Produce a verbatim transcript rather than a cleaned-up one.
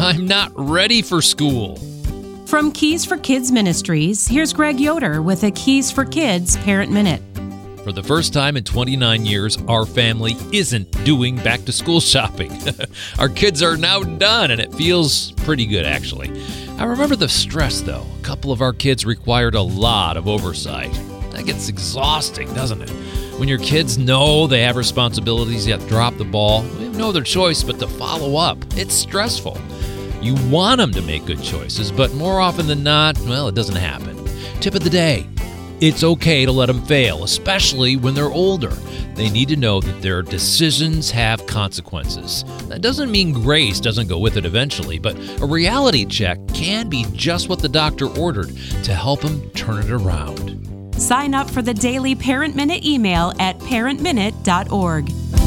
I'm not ready for school. From Keys for Kids Ministries, here's Greg Yoder with a Keys for Kids Parent Minute. For the first time in twenty-nine years, our family isn't doing back-to-school shopping. Our kids are now done, and it feels pretty good, actually. I remember the stress, though. A couple of our kids required a lot of oversight. That gets exhausting, doesn't it? When your kids know they have responsibilities, yet drop the ball, they have no other choice but to follow up. It's stressful. You want them to make good choices, but more often than not, well, it doesn't happen. Tip of the day. It's okay to let them fail, especially when they're older. They need to know that their decisions have consequences. That doesn't mean grace doesn't go with it eventually, but a reality check can be just what the doctor ordered to help them turn it around. Sign up for the daily Parent Minute email at parent minute dot org.